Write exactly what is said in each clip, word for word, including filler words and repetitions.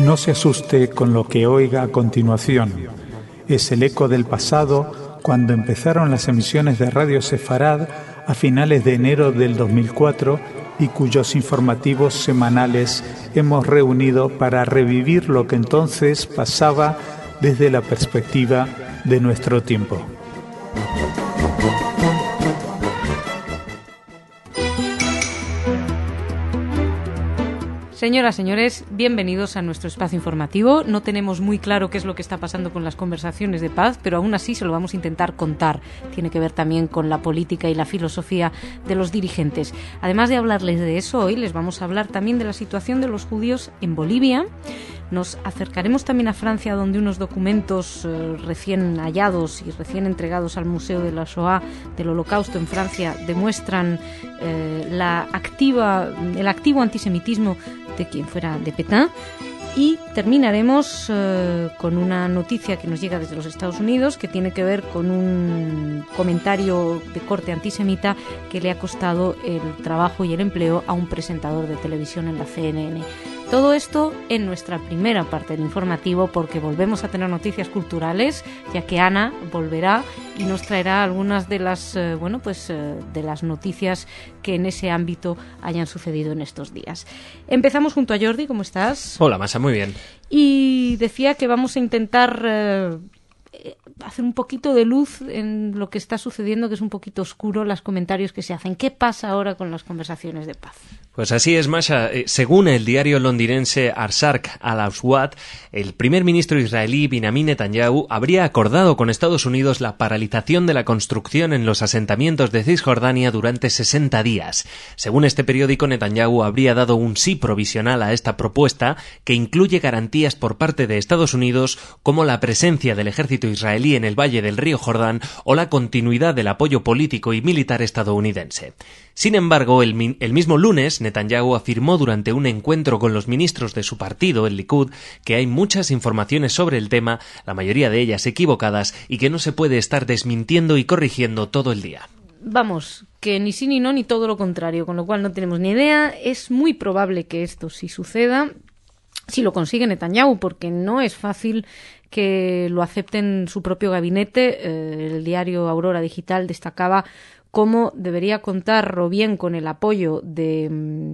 No se asuste con lo que oiga a continuación. Es el eco del pasado cuando empezaron las emisiones de Radio Sefarad a finales de enero del dos mil cuatro y cuyos informativos semanales hemos reunido para revivir lo que entonces pasaba desde la perspectiva de nuestro tiempo. Señoras, señores, bienvenidos a nuestro espacio informativo. No tenemos muy claro qué es lo que está pasando con las conversaciones de paz, pero aún así se lo vamos a intentar contar. Tiene que ver también con la política y la filosofía de los dirigentes. Además de hablarles de eso, hoy les vamos a hablar también de la situación de los judíos en Bolivia. Nos acercaremos también a Francia, donde unos documentos eh, recién hallados y recién entregados al Museo de la Shoah del Holocausto en Francia demuestran eh, la activa, el activo antisemitismo de quien fuera de Pétain. Y terminaremos eh, con una noticia que nos llega desde los Estados Unidos, que tiene que ver con un comentario de corte antisemita que le ha costado el trabajo y el empleo a un presentador de televisión en la C N N. Todo esto en nuestra primera parte del informativo, porque volvemos a tener noticias culturales, ya que Ana volverá y nos traerá algunas de las eh, bueno pues eh, de las noticias que en ese ámbito hayan sucedido en estos días. Empezamos junto a Jordi. ¿Cómo estás? Hola, Masa, muy bien. Y decía que vamos a intentar eh, hacer un poquito de luz en lo que está sucediendo, que es un poquito oscuro, los comentarios que se hacen. ¿Qué pasa ahora con las conversaciones de paz? Pues así es, Masha. Según el diario londinense Arsark al-Awsat, el primer ministro israelí Benjamin Netanyahu habría acordado con Estados Unidos la paralización de la construcción en los asentamientos de Cisjordania durante sesenta días. Según este periódico, Netanyahu habría dado un sí provisional a esta propuesta, que incluye garantías por parte de Estados Unidos, como la presencia del ejército israelí en el valle del río Jordán o la continuidad del apoyo político y militar estadounidense. Sin embargo, el, el mismo lunes, Netanyahu afirmó durante un encuentro con los ministros de su partido, el Likud, que hay muchas informaciones sobre el tema, la mayoría de ellas equivocadas, y que no se puede estar desmintiendo y corrigiendo todo el día. Vamos, que ni sí ni no, ni todo lo contrario, con lo cual no tenemos ni idea. Es muy probable que esto sí suceda, si lo consigue Netanyahu, porque no es fácil que lo acepten su propio gabinete. Eh, el diario Aurora Digital destacaba cómo debería contar o bien con el apoyo de,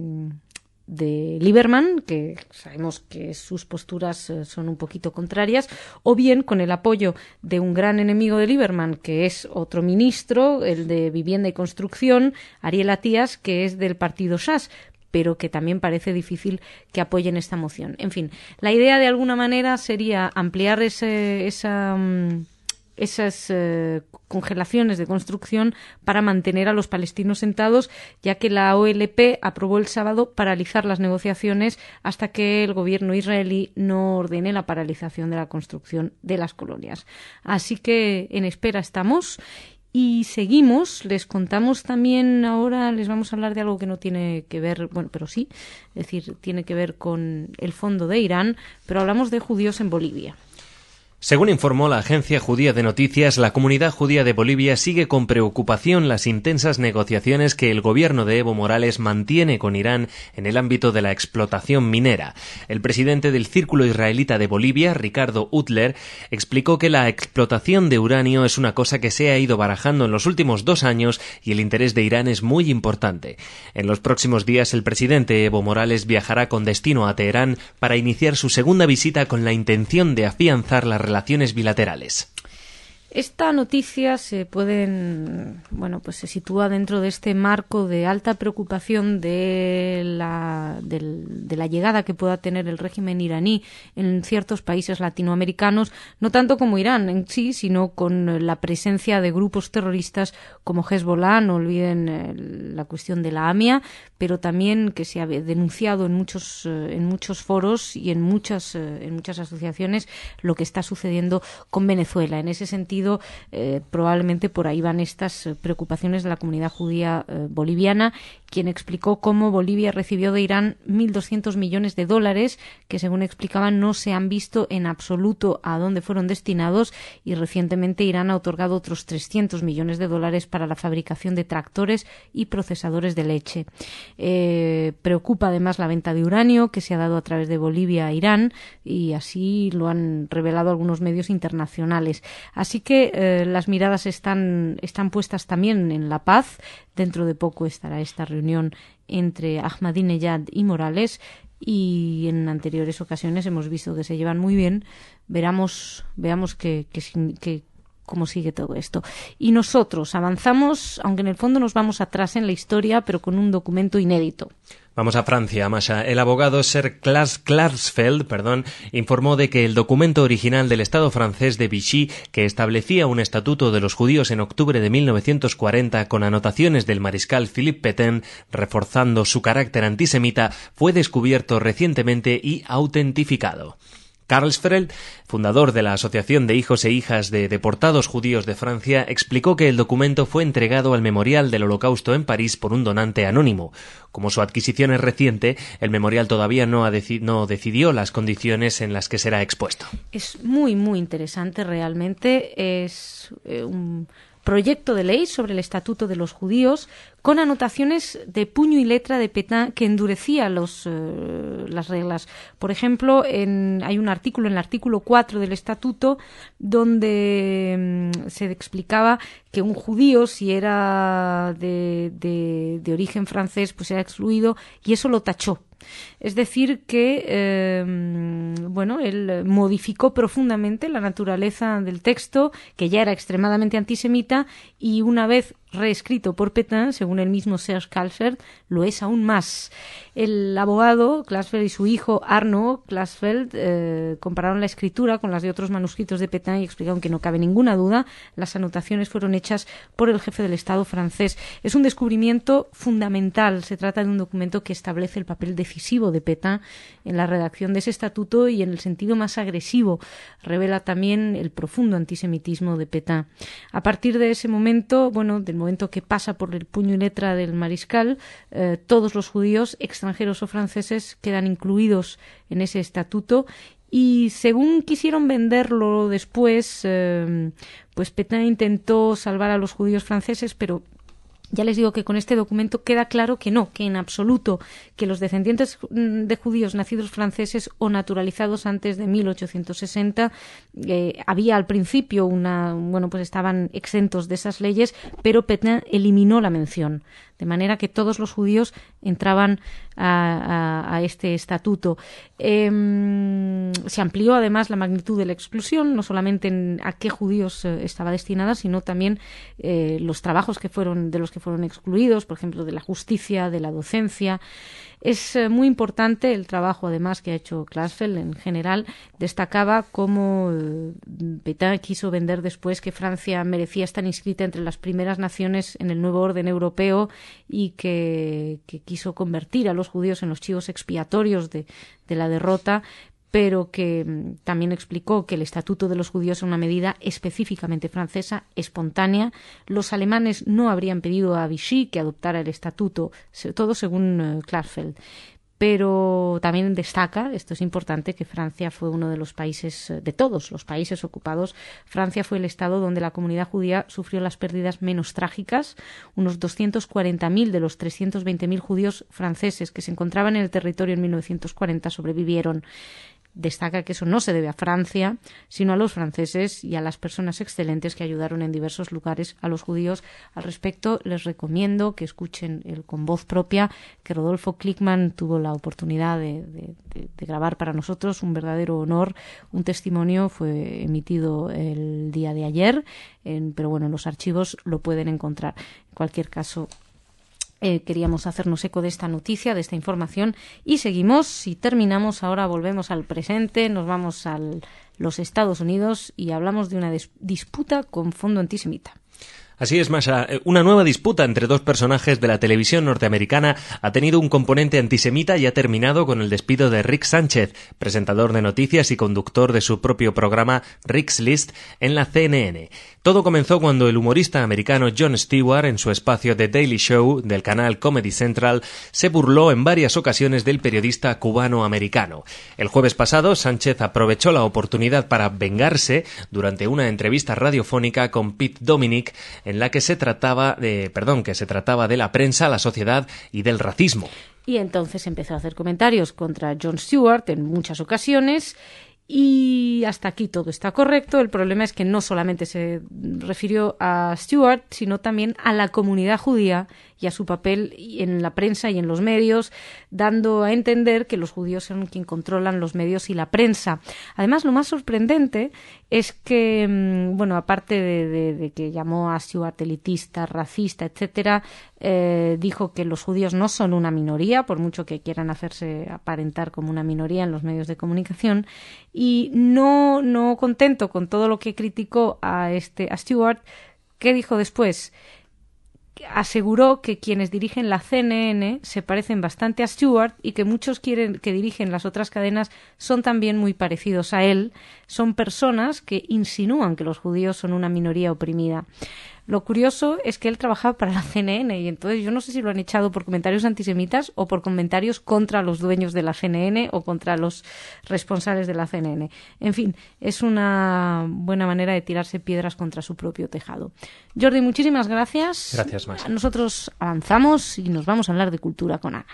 de Lieberman, que sabemos que sus posturas son un poquito contrarias, o bien con el apoyo de un gran enemigo de Lieberman, que es otro ministro, el de Vivienda y Construcción, Ariel Atías, que es del partido Shas, pero que también parece difícil que apoyen esta moción. En fin, la idea de alguna manera sería ampliar ese, esa... esas eh, congelaciones de construcción para mantener a los palestinos sentados, ya que la O L P aprobó el sábado paralizar las negociaciones hasta que el gobierno israelí no ordene la paralización de la construcción de las colonias. Así que en espera estamos. Y seguimos, les contamos también ahora, les vamos a hablar de algo que no tiene que ver, bueno, pero sí, es decir, tiene que ver con el fondo de Irán, pero hablamos de judíos en Bolivia. Según informó la agencia judía de noticias, la comunidad judía de Bolivia sigue con preocupación las intensas negociaciones que el gobierno de Evo Morales mantiene con Irán en el ámbito de la explotación minera. El presidente del Círculo Israelita de Bolivia, Ricardo Utler, explicó que la explotación de uranio es una cosa que se ha ido barajando en los últimos dos años y el interés de Irán es muy importante. En los próximos días, el presidente Evo Morales viajará con destino a Teherán para iniciar su segunda visita con la intención de afianzar la relación relaciones bilaterales. Esta noticia se pueden, bueno, pues se sitúa dentro de este marco de alta preocupación de la, del, de la llegada que pueda tener el régimen iraní en ciertos países latinoamericanos, no tanto como Irán en sí, sino con la presencia de grupos terroristas como Hezbollah. No olviden eh, la cuestión de la A M I A, pero también que se ha denunciado en muchos, eh, en muchos foros y en muchas, eh, en muchas asociaciones lo que está sucediendo con Venezuela. En ese sentido, Eh, probablemente por ahí van estas preocupaciones de la comunidad judía eh, boliviana, quien explicó cómo Bolivia recibió de Irán mil doscientos millones de dólares, que según explicaban no se han visto en absoluto a dónde fueron destinados, y recientemente Irán ha otorgado otros trescientos millones de dólares para la fabricación de tractores y procesadores de leche. Eh, preocupa además la venta de uranio que se ha dado a través de Bolivia a Irán, y así lo han revelado algunos medios internacionales. Así que eh, las miradas están, están puestas también en la paz. Dentro de poco estará esta reunión entre Ahmadinejad y Morales, y en anteriores ocasiones hemos visto que se llevan muy bien. Veramos, veamos que, que, que, cómo sigue todo esto. Y nosotros avanzamos, aunque en el fondo nos vamos atrás en la historia, pero con un documento inédito. Vamos a Francia, Masha. El abogado Sir Klaas Klarsfeld, perdón, informó de que el documento original del Estado francés de Vichy, que establecía un estatuto de los judíos en octubre de mil novecientos cuarenta con anotaciones del mariscal Philippe Pétain, reforzando su carácter antisemita, fue descubierto recientemente y autentificado. Klarsfeld, fundador de la Asociación de Hijos e Hijas de Deportados Judíos de Francia, explicó que el documento fue entregado al Memorial del Holocausto en París por un donante anónimo. Como su adquisición es reciente, el memorial todavía no, ha deci- no decidió las condiciones en las que será expuesto. Es muy, muy interesante realmente. Es eh, un proyecto de ley sobre el Estatuto de los Judíos con anotaciones de puño y letra de Pétain que endurecía los, eh, las reglas. Por ejemplo, en, hay un artículo, en el artículo cuatro del Estatuto, donde mm, se explicaba que un judío, si era de, de, de origen francés, pues era excluido, y eso lo tachó. Es decir, que eh, bueno, él modificó profundamente la naturaleza del texto, que ya era extremadamente antisemita, y una vez reescrito por Pétain, según el mismo Serge Klarsfeld, lo es aún más. El abogado Klarsfeld y su hijo Arno Klarsfeld eh, compararon la escritura con las de otros manuscritos de Pétain y explicaron que no cabe ninguna duda, las anotaciones fueron hechas por el jefe del Estado francés. Es un descubrimiento fundamental. Se trata de un documento que establece el papel decisivo de Pétain en la redacción de ese estatuto y en el sentido más agresivo. Revela también el profundo antisemitismo de Pétain. A partir de ese momento, bueno, del momento que pasa por el puño y letra del mariscal, eh, todos los judíos, extranjeros o franceses, quedan incluidos en ese estatuto. Y según quisieron venderlo después, eh, pues Pétain intentó salvar a los judíos franceses, pero ya les digo que con este documento queda claro que no, que en absoluto, que los descendientes de judíos nacidos franceses o naturalizados antes de mil ochocientos sesenta eh, había al principio una, bueno, pues estaban exentos de esas leyes, pero Pétain eliminó la mención, de manera que todos los judíos entraban a, a, a este estatuto. Eh, se amplió además la magnitud de la exclusión, no solamente en a qué judíos eh, estaba destinada, sino también eh, los trabajos que fueron de los que fueron excluidos, por ejemplo, de la justicia, de la docencia. Es eh, muy importante el trabajo, además, que ha hecho Klarsfeld en general. Destacaba cómo eh, Pétain quiso vender después que Francia merecía estar inscrita entre las primeras naciones en el nuevo orden europeo y que, que quiso convertir a los judíos en los chivos expiatorios de, de la derrota, pero que mm, también explicó que el Estatuto de los Judíos es una medida específicamente francesa, espontánea. Los alemanes no habrían pedido a Vichy que adoptara el Estatuto, todo según uh, Klarsfeld. Pero también destaca, esto es importante, que Francia fue uno de los países, de todos los países ocupados, Francia fue el estado donde la comunidad judía sufrió las pérdidas menos trágicas. Unos doscientos cuarenta mil de los trescientos veinte mil judíos franceses que se encontraban en el territorio en mil novecientos cuarenta sobrevivieron. Destaca que eso no se debe a Francia, sino a los franceses y a las personas excelentes que ayudaron en diversos lugares a los judíos. Al respecto, les recomiendo que escuchen el con voz propia que Rodolfo Klickmann tuvo la oportunidad de, de, de, de grabar para nosotros. Un verdadero honor, un testimonio. Fue emitido el día de ayer, en, pero bueno, en los archivos lo pueden encontrar. En cualquier caso, Eh, queríamos hacernos eco de esta noticia, de esta información, y seguimos y terminamos. Ahora volvemos al presente, nos vamos a los Estados Unidos y hablamos de una dis- disputa con fondo antisemita. Así es, Masha. Una nueva disputa entre dos personajes de la televisión norteamericana ha tenido un componente antisemita y ha terminado con el despido de Rick Sánchez, presentador de noticias y conductor de su propio programa Rick's List en la C N N. Todo comenzó cuando el humorista americano Jon Stewart, en su espacio The Daily Show del canal Comedy Central, se burló en varias ocasiones del periodista cubano-americano. El jueves pasado, Sánchez aprovechó la oportunidad para vengarse durante una entrevista radiofónica con Pete Dominic, en la que se trataba de, perdón, que se trataba de la prensa, la sociedad y del racismo. Y entonces empezó a hacer comentarios contra Jon Stewart en muchas ocasiones. Y hasta aquí todo está correcto. El problema es que no solamente se refirió a Stewart, sino también a la comunidad judía y a su papel en la prensa y en los medios, dando a entender que los judíos son quienes controlan los medios y la prensa. Además, lo más sorprendente es que, bueno, aparte de, de, de que llamó a Stewart elitista, racista, etcétera, eh, dijo que los judíos no son una minoría, por mucho que quieran hacerse aparentar como una minoría en los medios de comunicación. Y no, no contento con todo lo que criticó a, este, a Stewart, ¿qué dijo después? Aseguró que quienes dirigen la C N N se parecen bastante a Stewart y que muchos quieren que dirigen las otras cadenas son también muy parecidos a él. Son personas que insinúan que los judíos son una minoría oprimida. Lo curioso es que él trabajaba para la C N N y entonces yo no sé si lo han echado por comentarios antisemitas o por comentarios contra los dueños de la C N N o contra los responsables de la C N N. En fin, es una buena manera de tirarse piedras contra su propio tejado. Jordi, muchísimas gracias. Gracias, Mas. Nosotros avanzamos y nos vamos a hablar de cultura con Ana.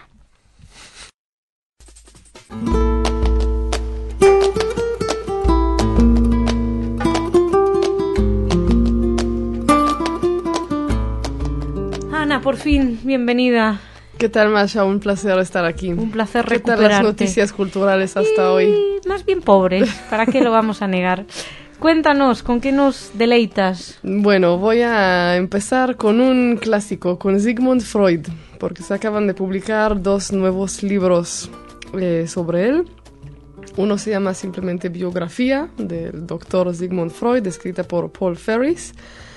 Ana, por fin, bienvenida. ¿Qué tal, Masha? Un placer estar aquí. Un placer ¿Qué recuperarte. tal las noticias culturales hasta y hoy? Más bien pobres, ¿para qué lo vamos a negar? Cuéntanos, ¿con qué nos deleitas? Bueno, voy a empezar con un clásico, con Sigmund Freud, porque se acaban de publicar dos nuevos libros eh, sobre él. Uno se llama simplemente Biografía del doctor Sigmund Freud, escrita por Paul Ferris.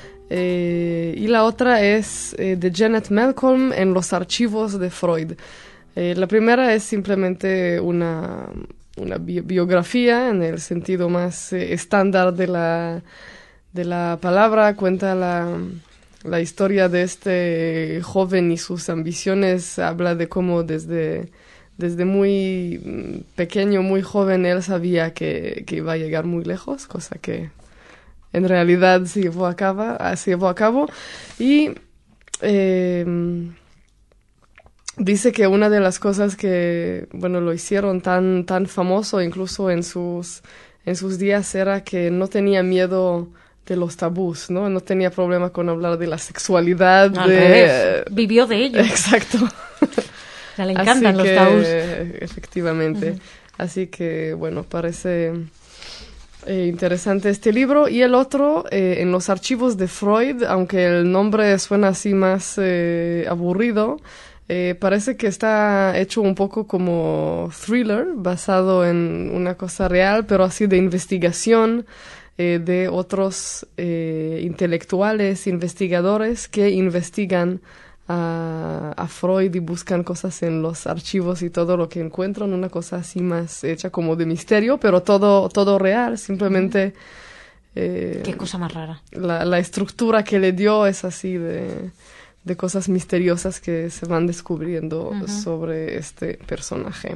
Eh, y la otra es eh, de Janet Malcolm en los archivos de Freud. Eh, la primera es simplemente una, una bi- biografía en el sentido más eh, estándar de la, de la palabra. Cuenta la, la historia de este joven y sus ambiciones. Habla de cómo desde, desde muy pequeño, muy joven, él sabía que, que iba a llegar muy lejos, cosa que en realidad se llevó a cabo, se llevó a cabo. Y eh, dice que una de las cosas que, bueno, lo hicieron tan, tan famoso, incluso en sus, en sus días, era que no tenía miedo de los tabús, ¿no? No tenía problema con hablar de la sexualidad. Al de, revés, vivió de ello. Exacto. Ya le encantan Así los que, tabús. Efectivamente. Uh-huh. Así que, bueno, parece Eh, interesante este libro. Y el otro, eh, en los archivos de Freud, aunque el nombre suena así más eh, aburrido, eh, parece que está hecho un poco como thriller, basado en una cosa real, pero así de investigación eh, de otros eh, intelectuales, investigadores que investigan A, a Freud y buscan cosas en los archivos y todo lo que encuentran, una cosa así más hecha como de misterio, pero todo, todo real, simplemente eh, Qué cosa más rara. La, la estructura que le dio es así de, de cosas misteriosas que se van descubriendo uh-huh. sobre este personaje.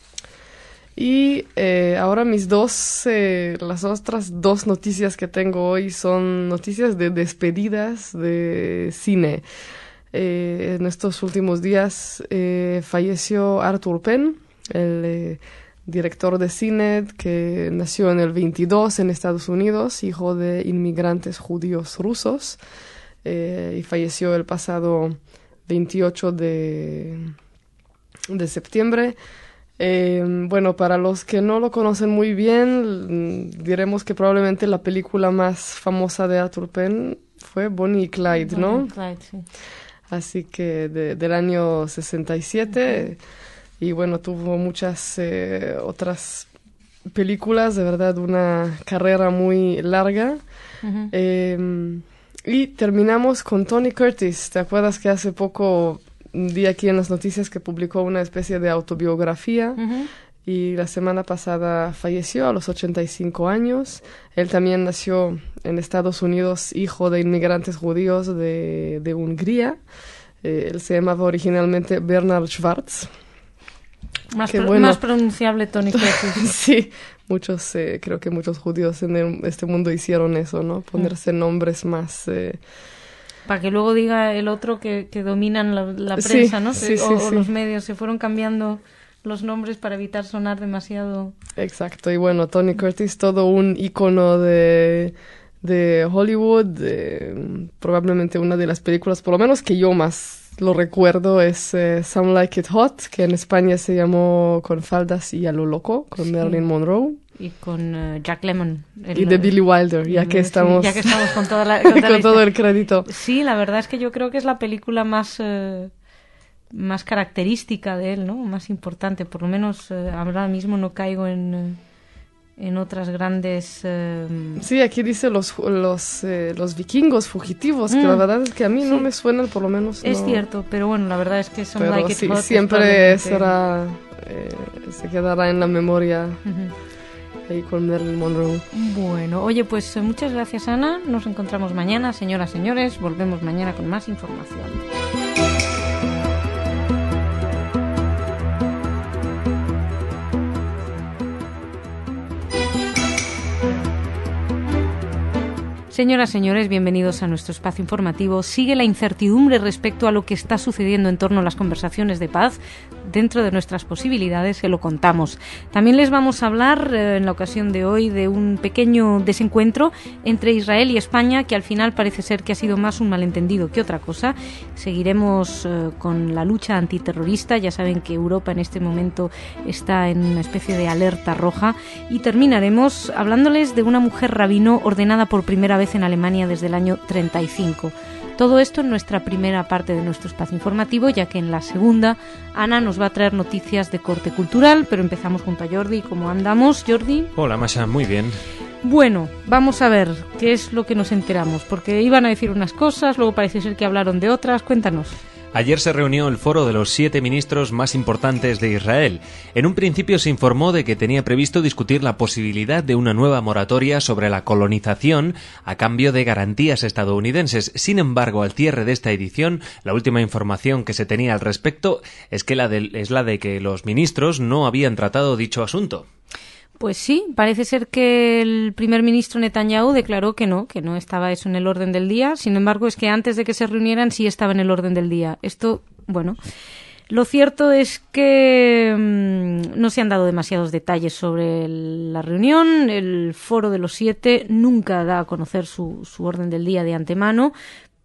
Y eh, ahora mis dos, eh, las otras dos noticias que tengo hoy son noticias de despedidas de cine. Eh, en estos últimos días eh, falleció Arthur Penn, el eh, director de cine que nació en el veintidós en Estados Unidos, hijo de inmigrantes judíos rusos, eh, y falleció el pasado veintiocho de, de septiembre. Eh, bueno, para los que no lo conocen muy bien, diremos que probablemente la película más famosa de Arthur Penn fue Bonnie y Clyde, ¿no? Bonnie y Clyde, sí. Así que de, del año sesenta y siete, uh-huh. y bueno, tuvo muchas eh, otras películas, de verdad una carrera muy larga. Uh-huh. Eh, y terminamos con Tony Curtis. ¿Te acuerdas que hace poco vi aquí en las noticias que publicó una especie de autobiografía? Uh-huh. y la semana pasada falleció a los ochenta y cinco años. Él también nació en Estados Unidos, hijo de inmigrantes judíos de, de Hungría. Eh, él se llamaba originalmente Bernard Schwarz. Más, Qué pro, bueno. más pronunciable Tony Curtis. Sí, muchos, eh, creo que muchos judíos en el, este mundo hicieron eso, ¿no? Ponerse nombres más... Eh, para que luego diga el otro que, que dominan la, la prensa, sí, ¿no? Sí, o, sí, o sí. los medios se fueron cambiando los nombres para evitar sonar demasiado... Exacto, y bueno, Tony Curtis, todo un ícono de, de Hollywood, de, probablemente una de las películas, por lo menos que yo más lo recuerdo, es eh, Some Like It Hot, que en España se llamó Con faldas y a lo loco, con Sí. Marilyn Monroe. Y con uh, Jack Lemmon. El, Y de Billy Wilder, ya que sí, estamos, ya que estamos con, toda la, con, toda la con todo lista. el crédito. Sí, la verdad es que yo creo que es la película más... Eh, más característica de él, ¿no? Más importante. Por lo menos eh, ahora mismo no caigo en, eh, en otras grandes... Eh... Sí, aquí dice los, los, eh, los vikingos fugitivos, mm. que la verdad es que a mí sí. no me suenan, por lo menos. Es no. cierto, pero bueno, la verdad es que Some pero Like It sí, Hot siempre es será, eh, se quedará en la memoria uh-huh. ahí con Marilyn Monroe. Bueno, oye, pues muchas gracias, Ana. Nos encontramos mañana, señoras, señores. Volvemos mañana con más información. Señoras, señores, bienvenidos a nuestro espacio informativo. Sigue la incertidumbre respecto a lo que está sucediendo en torno a las conversaciones de paz. Dentro de nuestras posibilidades se lo contamos. También les vamos a hablar eh, en la ocasión de hoy de un pequeño desencuentro entre Israel y España que al final parece ser que ha sido más un malentendido que otra cosa. Seguiremos eh, con la lucha antiterrorista. Ya saben que Europa en este momento está en una especie de alerta roja. Y terminaremos hablándoles de una mujer rabino ordenada por primera vez en Alemania desde el año treinta y cinco. Todo esto en nuestra primera parte de nuestro espacio informativo, ya que en la segunda Ana nos va a traer noticias de corte cultural, pero empezamos junto a Jordi. ¿Cómo andamos, Jordi? Hola, Masha, muy bien. Bueno, vamos a ver qué es lo que nos enteramos, porque iban a decir unas cosas, luego parece ser que hablaron de otras. Cuéntanos. Ayer se reunió el foro de los siete ministros más importantes de Israel. En un principio se informó de que tenía previsto discutir la posibilidad de una nueva moratoria sobre la colonización a cambio de garantías estadounidenses. Sin embargo, al cierre de esta edición, la última información que se tenía al respecto es, que la de, es la de que los ministros no habían tratado dicho asunto. Pues sí, parece ser que el primer ministro Netanyahu declaró que no, que no estaba eso en el orden del día. Sin embargo, es que antes de que se reunieran sí estaba en el orden del día. Esto, bueno, lo cierto es que mmm, no se han dado demasiados detalles sobre el, la reunión. El foro de los siete nunca da a conocer su, su orden del día de antemano.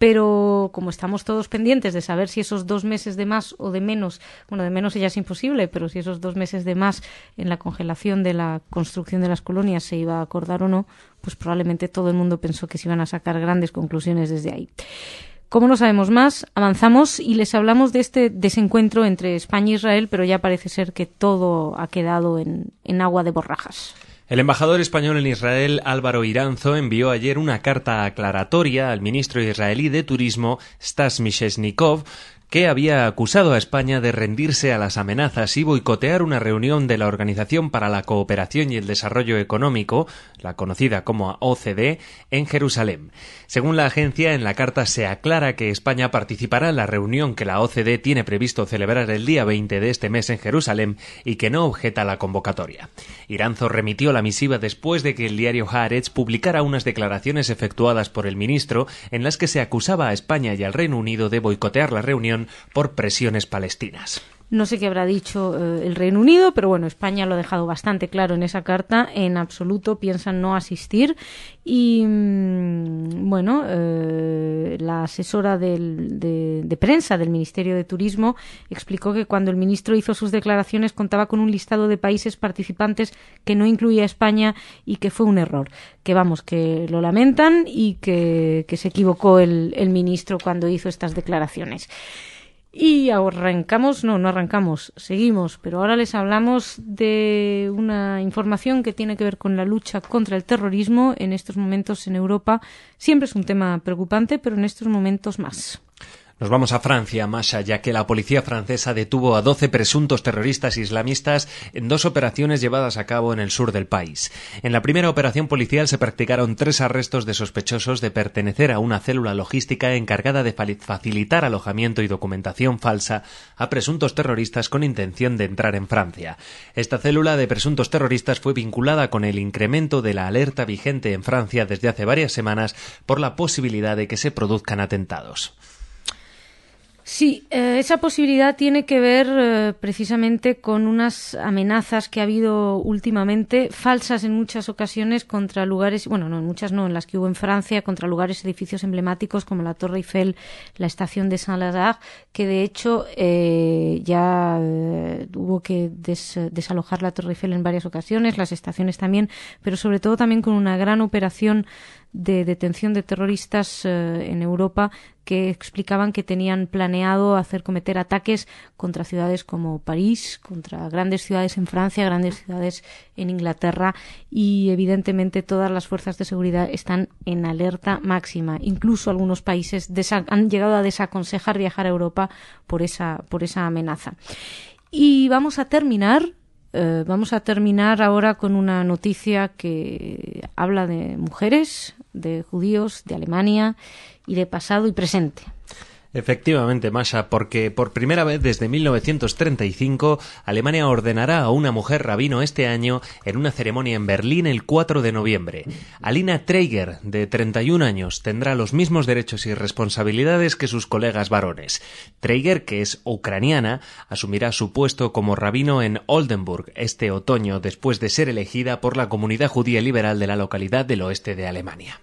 Pero como estamos todos pendientes de saber si esos dos meses de más o de menos, bueno, de menos ya es imposible, pero si esos dos meses de más en la congelación de la construcción de las colonias se iba a acordar o no, pues probablemente todo el mundo pensó que se iban a sacar grandes conclusiones desde ahí. Como no sabemos más, avanzamos y les hablamos de este desencuentro entre España e Israel, pero ya parece ser que todo ha quedado en, en agua de borrajas. El embajador español en Israel, Álvaro Iranzo, envió ayer una carta aclaratoria al ministro israelí de Turismo, Stas Mishesnikov, que había acusado a España de rendirse a las amenazas y boicotear una reunión de la Organización para la Cooperación y el Desarrollo Económico, la conocida como O C D, en Jerusalén. Según la agencia, en la carta se aclara que España participará en la reunión que la O C D tiene previsto celebrar el día veinte de este mes en Jerusalén y que no objeta la convocatoria. Iranzo remitió la misiva después de que el diario Haaretz publicara unas declaraciones efectuadas por el ministro en las que se acusaba a España y al Reino Unido de boicotear la reunión por presiones palestinas. No sé qué habrá dicho eh, el Reino Unido, pero bueno, España lo ha dejado bastante claro en esa carta. En absoluto piensan no asistir. Y mmm, bueno, eh, la asesora del, de, de prensa del Ministerio de Turismo explicó que cuando el ministro hizo sus declaraciones contaba con un listado de países participantes que no incluía a España y que fue un error. Que vamos, que lo lamentan y que, que se equivocó el, el ministro cuando hizo estas declaraciones. Y arrancamos, no, no arrancamos, seguimos, pero ahora les hablamos de una información que tiene que ver con la lucha contra el terrorismo. En estos momentos en Europa siempre es un tema preocupante, pero en estos momentos más. Nos vamos a Francia, Masha, ya que la policía francesa detuvo a doce presuntos terroristas islamistas en dos operaciones llevadas a cabo en el sur del país. En la primera operación policial se practicaron tres arrestos de sospechosos de pertenecer a una célula logística encargada de facilitar alojamiento y documentación falsa a presuntos terroristas con intención de entrar en Francia. Esta célula de presuntos terroristas fue vinculada con el incremento de la alerta vigente en Francia desde hace varias semanas por la posibilidad de que se produzcan atentados. Sí, eh, esa posibilidad tiene que ver eh, precisamente con unas amenazas que ha habido últimamente, falsas en muchas ocasiones, contra lugares, bueno, no, en muchas no, en las que hubo en Francia, contra lugares, edificios emblemáticos como la Torre Eiffel, la estación de Saint-Lazare, que de hecho eh, ya eh, hubo que des, desalojar la Torre Eiffel en varias ocasiones, las estaciones también, pero sobre todo también con una gran operación de detención de terroristas eh, en Europa que explicaban que tenían planeado hacer cometer ataques contra ciudades como París, contra grandes ciudades en Francia, grandes ciudades en Inglaterra, y evidentemente todas las fuerzas de seguridad están en alerta máxima. Incluso algunos países desa- han llegado a desaconsejar viajar a Europa por esa, por esa amenaza. Y vamos a terminar Uh, vamos a terminar ahora con una noticia que habla de mujeres, de judíos, de Alemania y de pasado y presente. Efectivamente, Masha, porque por primera vez desde mil novecientos treinta y cinco Alemania ordenará a una mujer rabino este año en una ceremonia en Berlín el cuatro de noviembre. Alina Treiger, de treinta y un años, tendrá los mismos derechos y responsabilidades que sus colegas varones. Treiger, que es ucraniana, asumirá su puesto como rabino en Oldenburg este otoño, después de ser elegida por la comunidad judía liberal de la localidad del oeste de Alemania.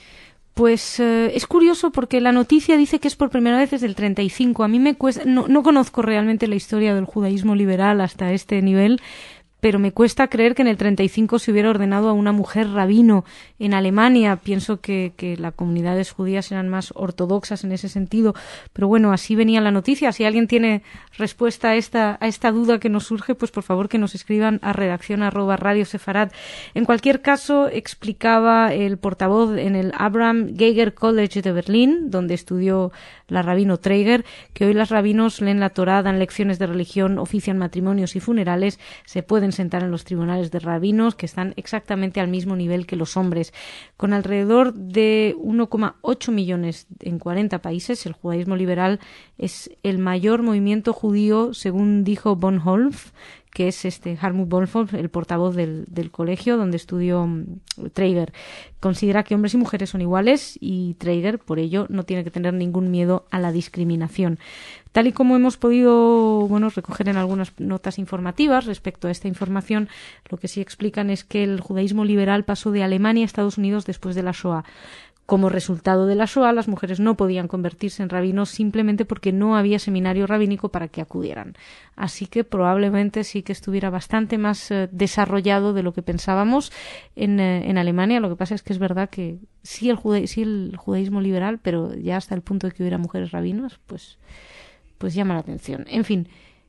Pues eh, es curioso porque la noticia dice que es por primera vez desde el treinta y cinco. A mí me cuesta, no, no conozco realmente la historia del judaísmo liberal hasta este nivel, pero me cuesta creer que en el treinta y cinco se hubiera ordenado a una mujer rabino en Alemania. Pienso que, que las comunidades judías eran más ortodoxas en ese sentido, pero bueno, así venía la noticia. Si alguien tiene respuesta a esta, a esta duda que nos surge, pues por favor que nos escriban a redacción arroba radio sefarad. En cualquier caso, explicaba el portavoz en el Abraham Geiger College de Berlín, donde estudió la rabino Treiger, que hoy las rabinos leen la Torá, dan lecciones de religión, ofician matrimonios y funerales, se pueden sentar en los tribunales de rabinos, que están exactamente al mismo nivel que los hombres. Con alrededor de uno coma ocho millones en cuarenta países, el judaísmo liberal es el mayor movimiento judío, según dijo Bonhoeffer, que es este Hartmut Bonhoeffer, el portavoz del, del colegio donde estudió um, Treiger. Considera que hombres y mujeres son iguales y Treiger, por ello, no tiene que tener ningún miedo a la discriminación. Tal y como hemos podido bueno, recoger en algunas notas informativas respecto a esta información, lo que sí explican es que el judaísmo liberal pasó de Alemania a Estados Unidos después de la Shoah. Como resultado de la Shoah, las mujeres no podían convertirse en rabinos simplemente porque no había seminario rabínico para que acudieran. Así que probablemente sí que estuviera bastante más eh, desarrollado de lo que pensábamos en, eh, en Alemania. Lo que pasa es que es verdad que sí el, juda- sí el judaísmo liberal, pero ya hasta el punto de que hubiera mujeres rabinos, pues, pues llama la atención. En fin.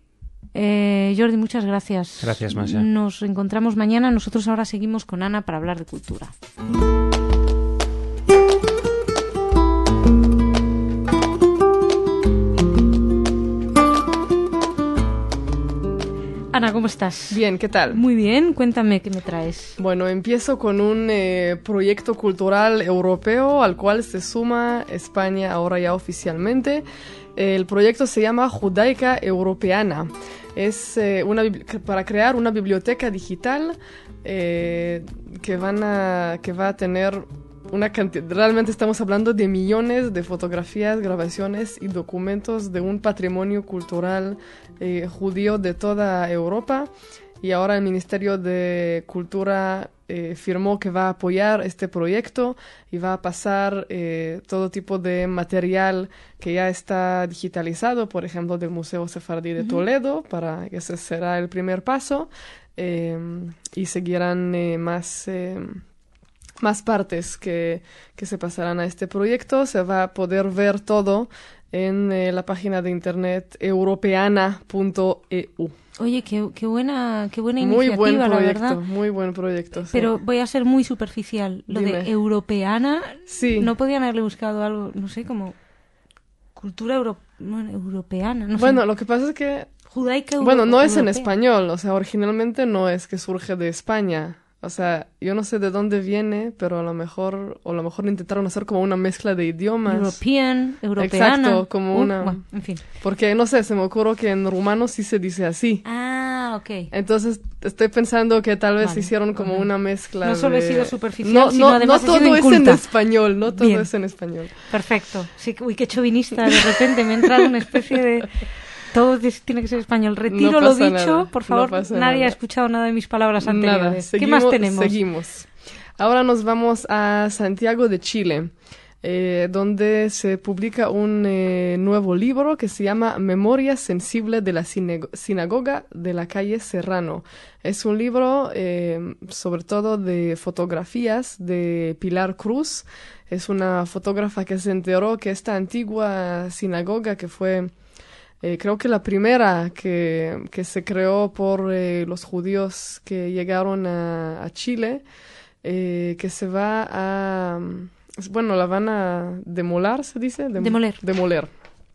Eh, Jordi, muchas gracias. Gracias, Masha. Nos encontramos mañana. Nosotros ahora seguimos con Ana para hablar de cultura. Ana, ¿cómo estás? Bien, ¿qué tal? Muy bien, cuéntame qué me traes. Bueno, empiezo con un eh, proyecto cultural europeo al cual se suma España ahora ya oficialmente. El proyecto se llama Judaica Europeana. Es eh, una, para crear una biblioteca digital eh, que, van a, que va a tener una cantidad, realmente estamos hablando de millones de fotografías, grabaciones y documentos de un patrimonio cultural eh, judío de toda Europa. Y ahora el Ministerio de Cultura eh, firmó que va a apoyar este proyecto y va a pasar eh, todo tipo de material que ya está digitalizado, por ejemplo, del Museo Sefardí de uh-huh. Toledo, para que ese será el primer paso, eh, y seguirán eh, más... Eh, más partes que, que se pasarán a este proyecto. Se va a poder ver todo en eh, la página de internet europeana punto e u. Oye, qué, qué buena, qué buena muy iniciativa, buen proyecto, la verdad. Muy buen proyecto. Pero sí. voy a ser muy superficial. Lo Dime. de europeana, sí. ¿no podían haberle buscado algo, no sé, como cultura euro bueno, europeana, no Bueno, sé. lo que pasa es que... Judaica euro Bueno, no es en europea. español, o sea, originalmente no es que surge de España. O sea, yo no sé de dónde viene, pero a lo mejor, o a lo mejor intentaron hacer como una mezcla de idiomas. European, europeana. Exacto, como Uh, una... bueno, en fin. Porque, no sé, se me ocurre que en rumano sí se dice así. Ah, ok. Entonces, estoy pensando que tal vez Vale, hicieron como ok. una mezcla No solo he de- sido superficial, no, sino no, además no he sido todo es en inculta. español, no todo Bien. es en español. Perfecto. Sí, que- uy, qué chauvinista. De repente me ha entrado una especie de... Todo es- tiene que ser español. Retiro No lo pasa dicho. nada, Por no favor, pasa nadie nada. ha escuchado nada de mis palabras Nada, anteriores. ¿Qué seguimos, más tenemos? Seguimos. Ahora nos vamos a Santiago de Chile, eh, donde se publica un eh, nuevo libro que se llama Memoria Sensible de la Sine- Sinagoga de la calle Serrano. Es un libro eh, sobre todo de fotografías de Pilar Cruz. Es una fotógrafa que se enteró que esta antigua sinagoga que fue... Eh, creo que la primera que, que se creó por eh, los judíos que llegaron a, a Chile, eh, que se va a... Bueno, la van a demoler, ¿se dice? Dem- Demoler. Demoler.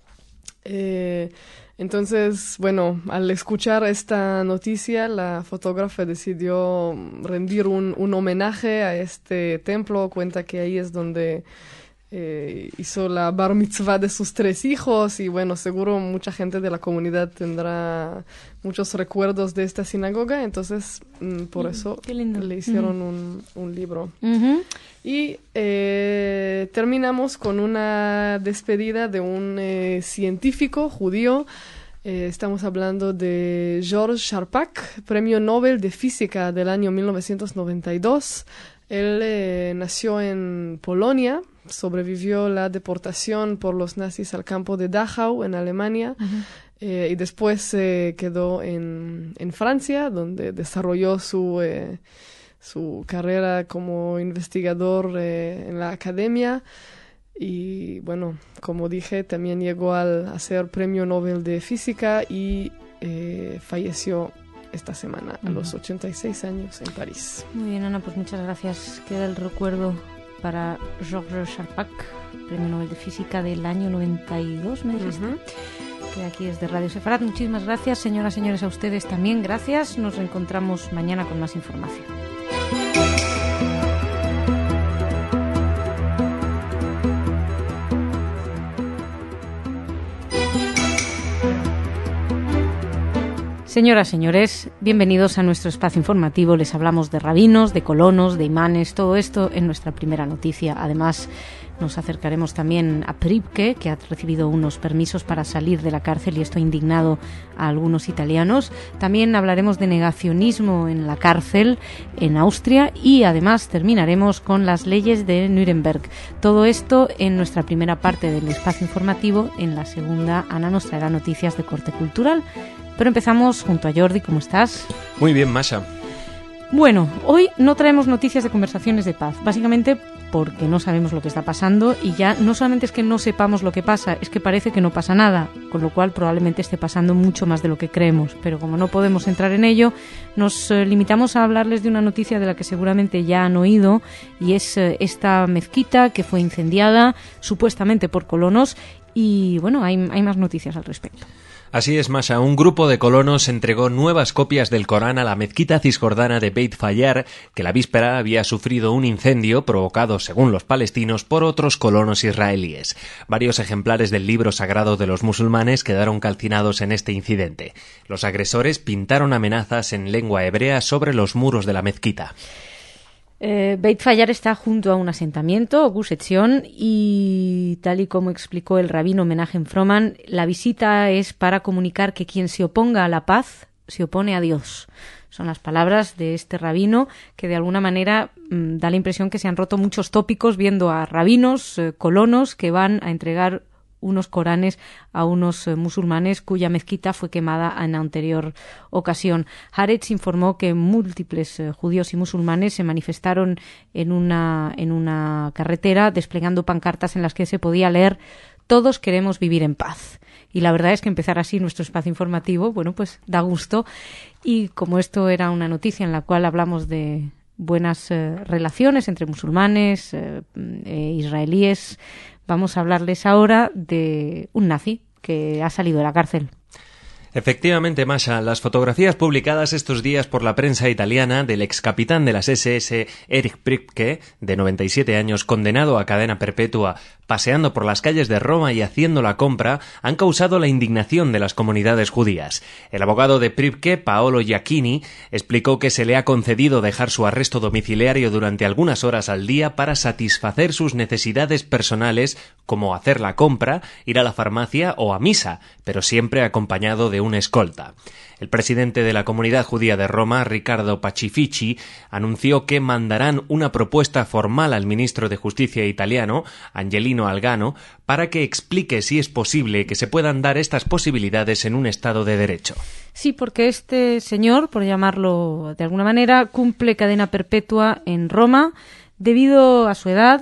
Eh, entonces, bueno, al escuchar esta noticia, la fotógrafa decidió rendir un, un homenaje a este templo. Cuenta que ahí es donde... Eh, hizo la bar mitzvah de sus tres hijos y bueno, seguro mucha gente de la comunidad tendrá muchos recuerdos de esta sinagoga, entonces mm, por Mm, eso qué lindo. le hicieron un, un libro. Ujú. Y eh, terminamos con una despedida de un eh, científico judío. Eh, estamos hablando de Georges Charpak, premio Nobel de Física del año mil novecientos noventa y dos. Él eh, nació en Polonia, sobrevivió la deportación por los nazis al campo de Dachau en Alemania. Ujú. Eh, y después se quedó en, en Francia, donde desarrolló su, eh, su carrera como investigador eh, en la academia. Y bueno, como dije, también llegó al, a ser premio Nobel de Física y eh, falleció esta semana a los ochenta y seis años en París. Muy bien, Ana, pues muchas gracias. Queda el recuerdo para Georges Charpak, premio Nobel de Física del año noventa y dos, me dijiste. Ujú. Que aquí es de Radio Sefarad. Muchísimas gracias, señoras, señores, a ustedes también. Gracias. Nos reencontramos mañana con más información. Señoras, señores, bienvenidos a nuestro espacio informativo. Les hablamos de rabinos, de colonos, de imanes, todo esto en nuestra primera noticia. Además, nos acercaremos también a Pripke, que ha recibido unos permisos para salir de la cárcel y esto ha indignado a algunos italianos. También hablaremos de negacionismo en la cárcel en Austria y además terminaremos con las leyes de Nuremberg. Todo esto en nuestra primera parte del espacio informativo. En la segunda, Ana nos traerá noticias de corte cultural. Pero empezamos junto a Jordi. ¿Cómo estás? Muy bien, Masha. Bueno, hoy no traemos noticias de conversaciones de paz, básicamente porque no sabemos lo que está pasando y ya no solamente es que no sepamos lo que pasa, es que parece que no pasa nada, con lo cual probablemente esté pasando mucho más de lo que creemos, pero como no podemos entrar en ello, nos eh, limitamos a hablarles de una noticia de la que seguramente ya han oído y es eh, esta mezquita que fue incendiada supuestamente por colonos y bueno, hay, hay más noticias al respecto. Así es, Masha. Un grupo de colonos entregó nuevas copias del Corán a la mezquita cisjordana de Beit Fayar, que la víspera había sufrido un incendio provocado, según los palestinos, por otros colonos israelíes. Varios ejemplares del libro sagrado de los musulmanes quedaron calcinados en este incidente. Los agresores pintaron amenazas en lengua hebrea sobre los muros de la mezquita. Eh, Beit Fayar está junto a un asentamiento, Gush Etzion, y tal y como explicó el rabino Menachem Froman, la visita es para comunicar que quien se oponga a la paz se opone a Dios. Son las palabras de este rabino que de alguna manera mmm, da la impresión que se han roto muchos tópicos viendo a rabinos, eh, colonos que van a entregar unos coranes a unos eh, musulmanes cuya mezquita fue quemada en la anterior ocasión. Haaretz informó que múltiples eh, judíos y musulmanes se manifestaron en una, en una carretera desplegando pancartas en las que se podía leer «Todos queremos vivir en paz». Y la verdad es que empezar así nuestro espacio informativo, bueno, pues da gusto. Y como esto era una noticia en la cual hablamos de buenas eh, relaciones entre musulmanes, eh, eh, israelíes, vamos a hablarles ahora de un nazi que ha salido de la cárcel. Efectivamente, Masha, las fotografías publicadas estos días por la prensa italiana del ex capitán de las ese ese, Erich Priebke, de noventa y siete años, condenado a cadena perpetua, paseando por las calles de Roma y haciendo la compra, han causado la indignación de las comunidades judías. El abogado de Priebke, Paolo Giacchini, explicó que se le ha concedido dejar su arresto domiciliario durante algunas horas al día para satisfacer sus necesidades personales, como hacer la compra, ir a la farmacia o a misa, pero siempre acompañado de un escolta. El presidente de la Comunidad Judía de Roma, Riccardo Pacifici, anunció que mandarán una propuesta formal al ministro de Justicia italiano, Angelino Algano, para que explique si es posible que se puedan dar estas posibilidades en un Estado de Derecho. Sí, porque este señor, por llamarlo de alguna manera, cumple cadena perpetua en Roma debido a su edad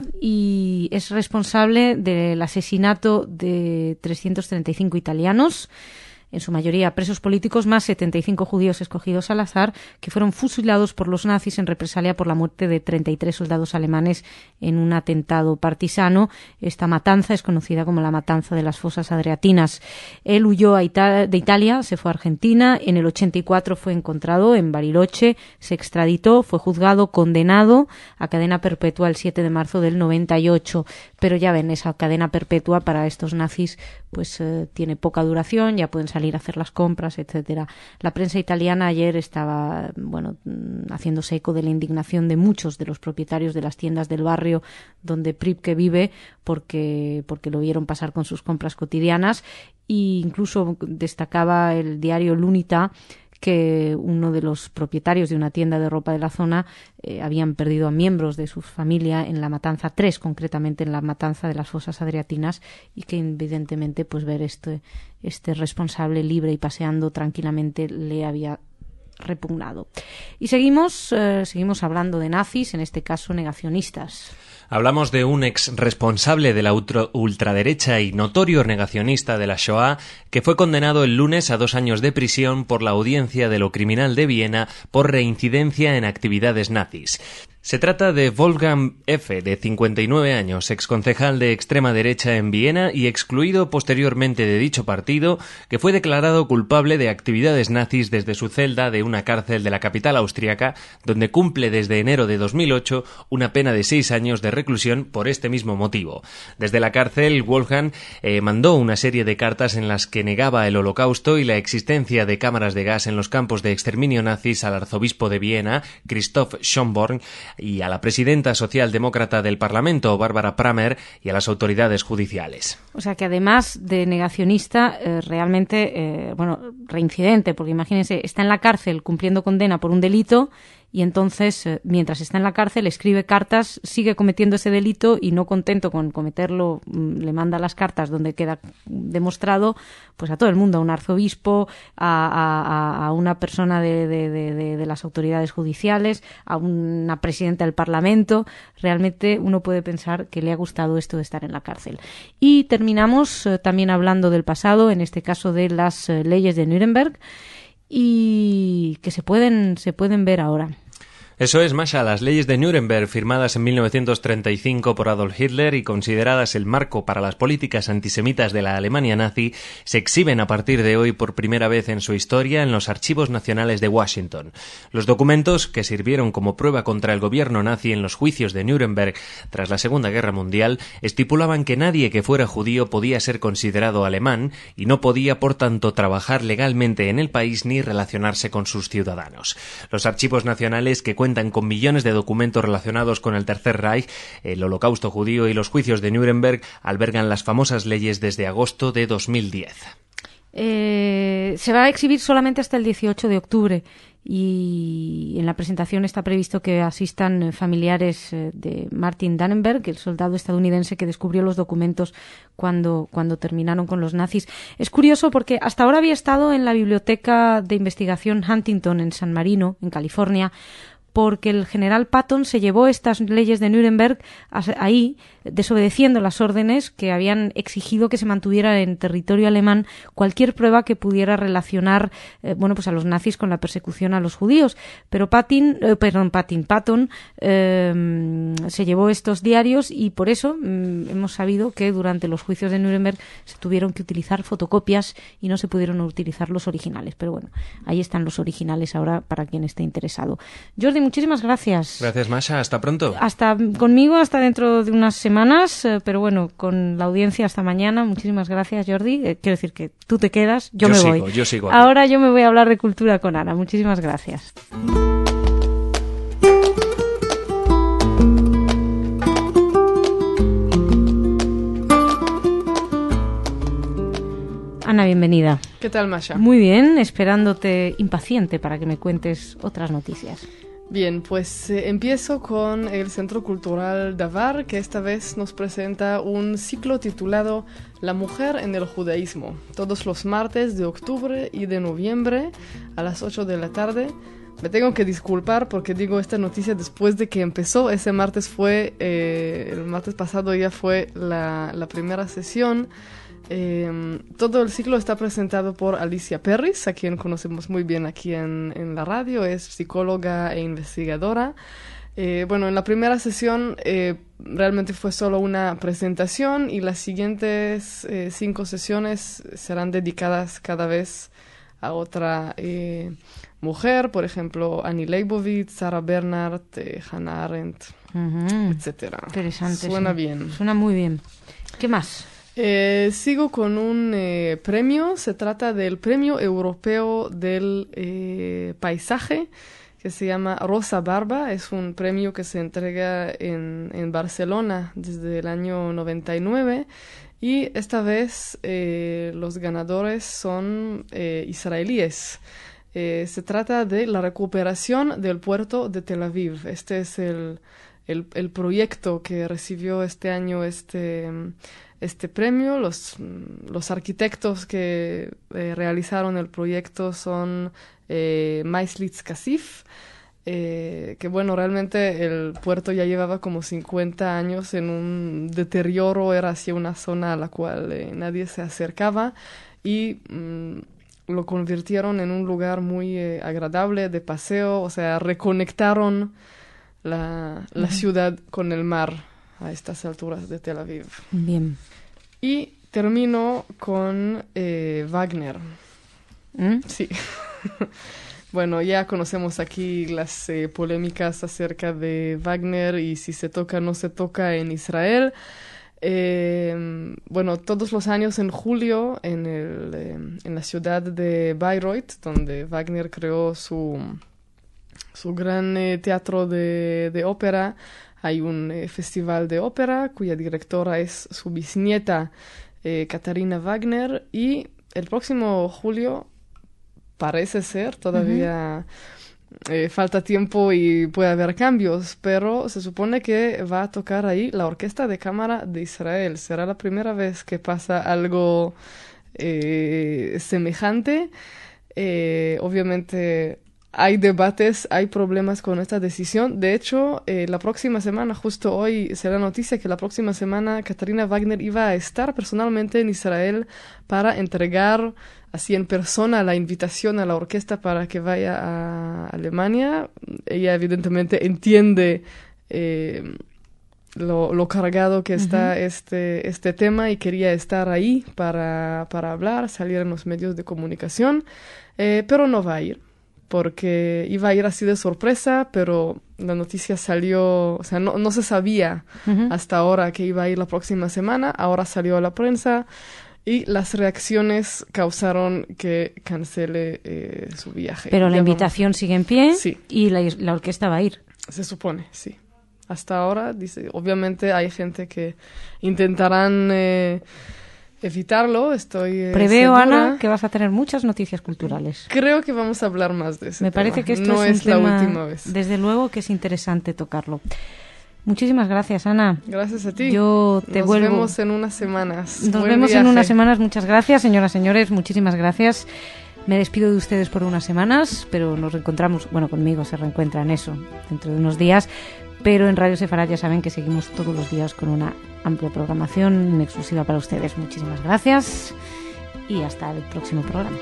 y es responsable del asesinato de trescientos treinta y cinco italianos, en su mayoría presos políticos, más setenta y cinco judíos escogidos al azar, que fueron fusilados por los nazis en represalia por la muerte de treinta y tres soldados alemanes en un atentado partisano. Esta matanza es conocida como la matanza de las fosas adriatinas. Él huyó a Ita- de Italia, se fue a Argentina, en el ochenta y cuatro fue encontrado en Bariloche, se extraditó, fue juzgado, condenado a cadena perpetua el siete de marzo del noventa y ocho. Pero ya ven, esa cadena perpetua para estos nazis pues eh, tiene poca duración, ya pueden salir a hacer las compras, etcétera. La prensa italiana ayer estaba, bueno, haciéndose eco de la indignación de muchos de los propietarios de las tiendas del barrio donde Priebke vive, porque porque lo vieron pasar con sus compras cotidianas, e incluso destacaba el diario L'Unità que uno de los propietarios de una tienda de ropa de la zona eh, habían perdido a miembros de su familia en la matanza, tres concretamente en la matanza de las fosas adriatinas, y que evidentemente pues ver este, este responsable libre y paseando tranquilamente le había repugnado. Y seguimos, eh, seguimos hablando de nazis, en este caso negacionistas. Hablamos de un ex responsable de la ultraderecha y notorio negacionista de la Shoah que fue condenado el lunes a dos años de prisión por la Audiencia de lo Criminal de Viena por reincidencia en actividades nazis. Se trata de Wolfgang F., de cincuenta y nueve años, exconcejal de extrema derecha en Viena y excluido posteriormente de dicho partido, que fue declarado culpable de actividades nazis desde su celda de una cárcel de la capital austríaca, donde cumple desde enero de dos mil ocho una pena de seis años de reclusión por este mismo motivo. Desde la cárcel, Wolfgang eh, mandó una serie de cartas en las que negaba el Holocausto y la existencia de cámaras de gas en los campos de exterminio nazis al arzobispo de Viena, Christoph Schönborn, y a la presidenta socialdemócrata del Parlamento, Barbara Pramer, y a las autoridades judiciales. O sea que además de negacionista, eh, realmente, eh, bueno, reincidente, porque imagínense, está en la cárcel cumpliendo condena por un delito y entonces, eh, mientras está en la cárcel, escribe cartas, sigue cometiendo ese delito y no contento con cometerlo, mm, le manda las cartas donde queda demostrado, pues a todo el mundo, a un arzobispo, a, a, a una persona de, de, de, de las autoridades judiciales, a una presidenta del Parlamento. Realmente uno puede pensar que le ha gustado esto de estar en la cárcel. Y terminamos eh, también hablando del pasado, en este caso de las eh, leyes de Nuremberg, y que se pueden, se pueden ver ahora. Eso es, Masha, las leyes de Nuremberg, firmadas en mil novecientos treinta y cinco por Adolf Hitler y consideradas el marco para las políticas antisemitas de la Alemania nazi, se exhiben a partir de hoy por primera vez en su historia en los archivos nacionales de Washington. Los documentos, que sirvieron como prueba contra el gobierno nazi en los juicios de Nuremberg tras la Segunda Guerra Mundial, estipulaban que nadie que fuera judío podía ser considerado alemán y no podía, por tanto, trabajar legalmente en el país ni relacionarse con sus ciudadanos. Los archivos nacionales, que cuentan con millones de documentos relacionados con el Tercer Reich, el Holocausto judío y los juicios de Nuremberg, albergan las famosas leyes desde agosto de dos mil diez. Eh, se va a exhibir solamente hasta el dieciocho de octubre y en la presentación está previsto que asistan familiares de Martin Dannenberg, el soldado estadounidense que descubrió los documentos cuando, cuando terminaron con los nazis. Es curioso porque hasta ahora había estado en la Biblioteca de Investigación Huntington en San Marino, en California, porque el general Patton se llevó estas leyes de Nuremberg ahí desobedeciendo las órdenes que habían exigido que se mantuviera en territorio alemán cualquier prueba que pudiera relacionar eh, bueno, pues a los nazis con la persecución a los judíos. Pero Patton, eh, perdón, Patton, Patton eh, se llevó estos diarios y por eso mm, hemos sabido que durante los juicios de Nuremberg se tuvieron que utilizar fotocopias y no se pudieron utilizar los originales. Pero bueno, ahí están los originales ahora para quien esté interesado. Jordi, muchísimas gracias. Gracias, Masha. Hasta pronto. Hasta conmigo, hasta dentro de unas semanas, eh, pero bueno, con la audiencia hasta mañana. Muchísimas gracias, Jordi. Eh, quiero decir que tú te quedas, yo, yo me sigo, voy. Yo sigo aquí. Ahora yo me voy a hablar de cultura con Ana. Muchísimas gracias. Ana, bienvenida. ¿Qué tal, Masha? Muy bien, esperándote impaciente para que me cuentes otras noticias. Bien, pues eh, empiezo con el Centro Cultural Davar, que esta vez nos presenta un ciclo titulado La mujer en el judaísmo, todos los martes de octubre y de noviembre a las ocho de la tarde. Me tengo que disculpar porque digo esta noticia después de que empezó. Ese martes fue, eh, el martes pasado ya fue la, la primera sesión. Eh, todo el ciclo está presentado por Alicia Perris, a quien conocemos muy bien aquí en, en la radio. Es psicóloga e investigadora. Eh, bueno, en la primera sesión eh, realmente fue solo una presentación y las siguientes eh, cinco sesiones serán dedicadas cada vez a otra eh, mujer, por ejemplo, Annie Leibovitz, Sarah Bernhardt, eh, Hannah Arendt, Uh-huh. etcétera. Interesante. Suena sí. bien. Suena muy bien. ¿Qué más? Eh, sigo con un eh, premio. Se trata del Premio Europeo del eh, Paisaje, que se llama Rosa Barba. Es un premio que se entrega en, en Barcelona desde el año noventa y nueve. Y esta vez eh, los ganadores son eh, israelíes. Eh, se trata de la recuperación del puerto de Tel Aviv. Este es el, el, el proyecto que recibió este año este... este premio. Los, los arquitectos que eh, realizaron el proyecto son eh, Maislitz Kasif, eh, que bueno, realmente el puerto ya llevaba como cincuenta años en un deterioro, era así una zona a la cual eh, nadie se acercaba y mm, lo convirtieron en un lugar muy eh, agradable de paseo, o sea, reconectaron la, la uh-huh. ciudad con el mar a estas alturas de Tel Aviv. Bien. Y termino con eh, Wagner. ¿Mm? Sí. Bueno, ya conocemos aquí las eh, polémicas acerca de Wagner y si se toca o no se toca en Israel. Eh, bueno, todos los años en julio en, el, eh, en la ciudad de Bayreuth, donde Wagner creó su, su gran eh, teatro de, de ópera, hay un eh, festival de ópera cuya directora es su bisnieta eh, Katharina Wagner y el próximo julio parece ser, todavía uh-huh. eh, falta tiempo y puede haber cambios, pero se supone que va a tocar ahí la Orquesta de Cámara de Israel. Será la primera vez que pasa algo eh, semejante. Eh, obviamente hay debates, hay problemas con esta decisión. De hecho, eh, la próxima semana, justo hoy, será noticia que la próxima semana Katharina Wagner iba a estar personalmente en Israel para entregar así en persona la invitación a la orquesta para que vaya a Alemania. Ella evidentemente entiende eh, lo, lo cargado que está uh-huh. este, este tema y quería estar ahí para, para hablar, salir en los medios de comunicación, eh, pero no va a ir, porque iba a ir así de sorpresa, pero la noticia salió, o sea, no, no se sabía uh-huh. hasta ahora que iba a ir la próxima semana, ahora salió a la prensa y las reacciones causaron que cancele eh, su viaje. Pero la ya invitación vamos. sigue en pie sí. y la, la orquesta va a ir. Se supone, sí. Hasta ahora, dice, obviamente hay gente que intentarán eh, evitarlo, estoy eh, Preveo, segura. Ana, que vas a tener muchas noticias culturales. Creo que vamos a hablar más de ese Me tema. parece que esto no es, un es la tema, última vez. Desde luego que es interesante tocarlo. Muchísimas gracias, Ana. Gracias a ti. Yo te Nos vuelvo... vemos en unas semanas. Nos Buen vemos viaje. en unas semanas. Muchas gracias, señoras, señores. Muchísimas gracias. Me despido de ustedes por unas semanas, pero nos reencontramos, bueno, conmigo se reencuentran eso, dentro de unos días. pero en Radio Sefarad ya saben que seguimos todos los días con una amplia programación en exclusiva para ustedes. Muchísimas gracias y hasta el próximo programa.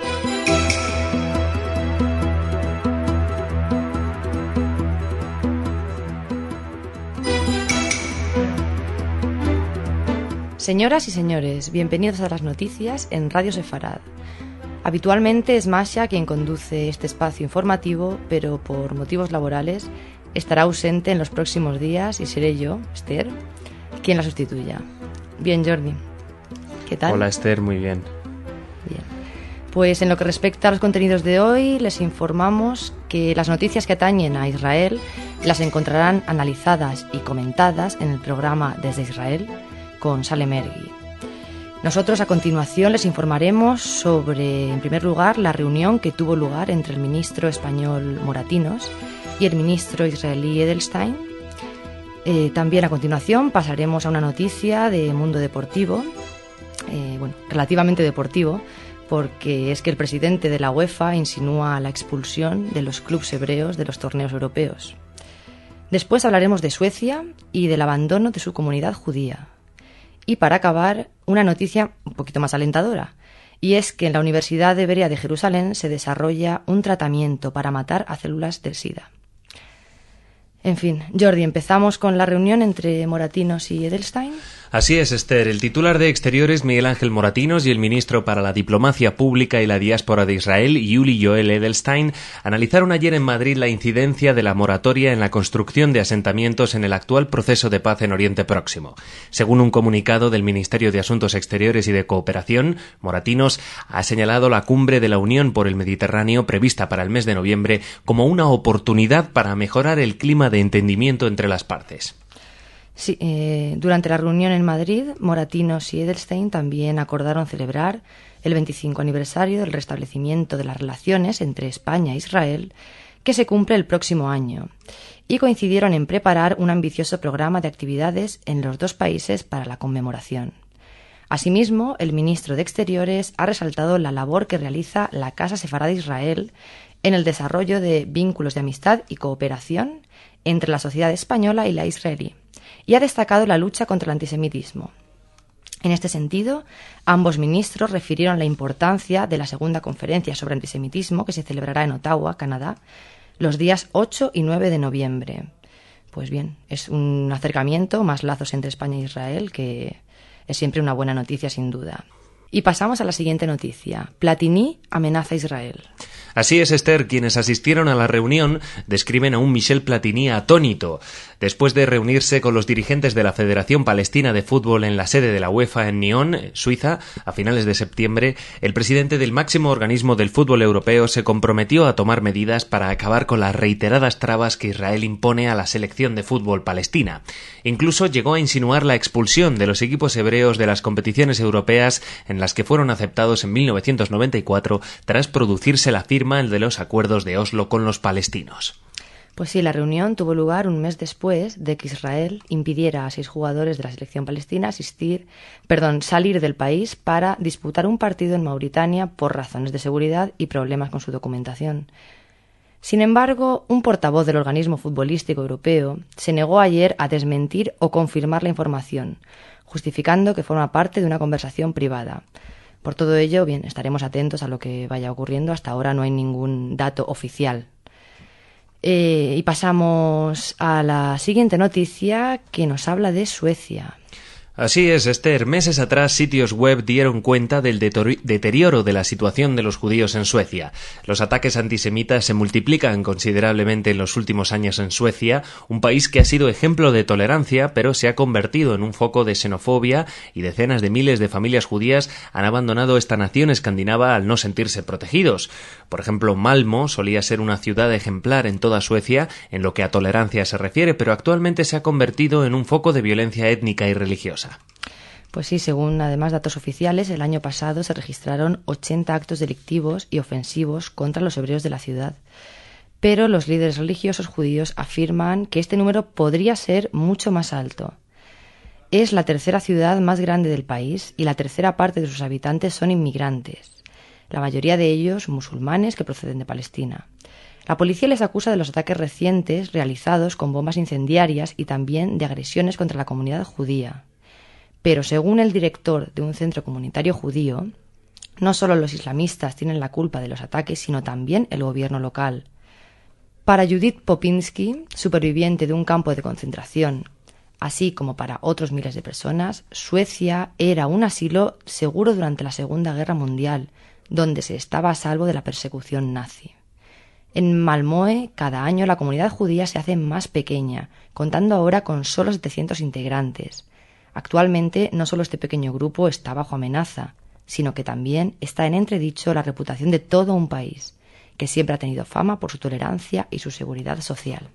Señoras y señores, bienvenidos a las noticias en Radio Sefarad. Habitualmente es Masha quien conduce este espacio informativo, pero por motivos laborales estará ausente en los próximos días y seré yo, Esther, quien la sustituya. Bien, Jordi, ¿qué tal? Hola, Esther, muy bien. Bien. Pues en lo que respecta a los contenidos de hoy, les informamos que las noticias que atañen a Israel las encontrarán analizadas y comentadas en el programa Desde Israel con Salem Ergui. Nosotros a continuación les informaremos sobre, en primer lugar, la reunión que tuvo lugar entre el ministro español Moratinos y el ministro israelí Edelstein. Eh, también a continuación pasaremos a una noticia de mundo deportivo, eh, bueno, relativamente deportivo, porque es que el presidente de la UEFA insinúa la expulsión de los clubes hebreos de los torneos europeos. Después hablaremos de Suecia y del abandono de su comunidad judía. Y para acabar, una noticia un poquito más alentadora, y es que en la Universidad Hebrea de Jerusalén se desarrolla un tratamiento para matar a células del SIDA. En fin, Jordi, ¿empezamos con la reunión entre Moratinos y Edelstein? Así es, Esther. El titular de Exteriores, Miguel Ángel Moratinos, y el ministro para la Diplomacia Pública y la Diáspora de Israel, Yuli Yoel Edelstein, analizaron ayer en Madrid la incidencia de la moratoria en la construcción de asentamientos en el actual proceso de paz en Oriente Próximo. Según un comunicado del Ministerio de Asuntos Exteriores y de Cooperación, Moratinos ha señalado la cumbre de la Unión por el Mediterráneo prevista para el mes de noviembre como una oportunidad para mejorar el clima de entendimiento entre las partes. Sí, eh, durante la reunión en Madrid, Moratinos y Edelstein también acordaron celebrar el veinticinco aniversario del restablecimiento de las relaciones entre España e Israel, que se cumple el próximo año, y coincidieron en preparar un ambicioso programa de actividades en los dos países para la conmemoración. Asimismo, el ministro de Exteriores ha resaltado la labor que realiza la Casa Sefarad de Israel en el desarrollo de vínculos de amistad y cooperación entre la sociedad española y la israelí, y ha destacado la lucha contra el antisemitismo. En este sentido, ambos ministros refirieron la importancia de la segunda conferencia sobre antisemitismo que se celebrará en Ottawa, Canadá, los días ocho y nueve de noviembre. Pues bien, es un acercamiento, más lazos entre España e Israel, que es siempre una buena noticia sin duda. Y pasamos a la siguiente noticia. Platini amenaza a Israel. Así es, Esther. Quienes asistieron a la reunión describen a un Michel Platini atónito. Después de reunirse con los dirigentes de la Federación Palestina de Fútbol en la sede de la UEFA en Nyon, Suiza, a finales de septiembre, el presidente del máximo organismo del fútbol europeo se comprometió a tomar medidas para acabar con las reiteradas trabas que Israel impone a la selección de fútbol palestina. Incluso llegó a insinuar la expulsión de los equipos hebreos de las competiciones europeas en las que fueron aceptados en mil novecientos noventa y cuatro tras producirse la firma de los acuerdos de Oslo con los palestinos. Pues sí, la reunión tuvo lugar un mes después de que Israel impidiera a seis jugadores de la selección palestina asistir, perdón, salir del país para disputar un partido en Mauritania por razones de seguridad y problemas con su documentación. Sin embargo, un portavoz del organismo futbolístico europeo se negó ayer a desmentir o confirmar la información, justificando que forma parte de una conversación privada. Por todo ello, bien, estaremos atentos a lo que vaya ocurriendo. Hasta ahora no hay ningún dato oficial. Eh, y pasamos a la siguiente noticia que nos habla de Suecia. Así es, Esther. Meses atrás, sitios web dieron cuenta del deterioro de la situación de los judíos en Suecia. Los ataques antisemitas se multiplican considerablemente en los últimos años en Suecia, un país que ha sido ejemplo de tolerancia, pero se ha convertido en un foco de xenofobia y decenas de miles de familias judías han abandonado esta nación escandinava al no sentirse protegidos. Por ejemplo, Malmö solía ser una ciudad ejemplar en toda Suecia en lo que a tolerancia se refiere, pero actualmente se ha convertido en un foco de violencia étnica y religiosa. Pues sí, según además datos oficiales, el año pasado se registraron ochenta actos delictivos y ofensivos contra los hebreos de la ciudad. Pero los líderes religiosos judíos afirman que este número podría ser mucho más alto. Es la tercera ciudad más grande del país y la tercera parte de sus habitantes son inmigrantes, la mayoría de ellos musulmanes que proceden de Palestina. La policía les acusa de los ataques recientes realizados con bombas incendiarias y también de agresiones contra la comunidad judía. Pero según el director de un centro comunitario judío, no solo los islamistas tienen la culpa de los ataques, sino también el gobierno local. Para Judith Popinski, superviviente de un campo de concentración, así como para otros miles de personas, Suecia era un asilo seguro durante la Segunda Guerra Mundial, donde se estaba a salvo de la persecución nazi. En Malmö, cada año la comunidad judía se hace más pequeña, contando ahora con solo setecientos integrantes. Actualmente, no solo este pequeño grupo está bajo amenaza, sino que también está en entredicho la reputación de todo un país, que siempre ha tenido fama por su tolerancia y su seguridad social.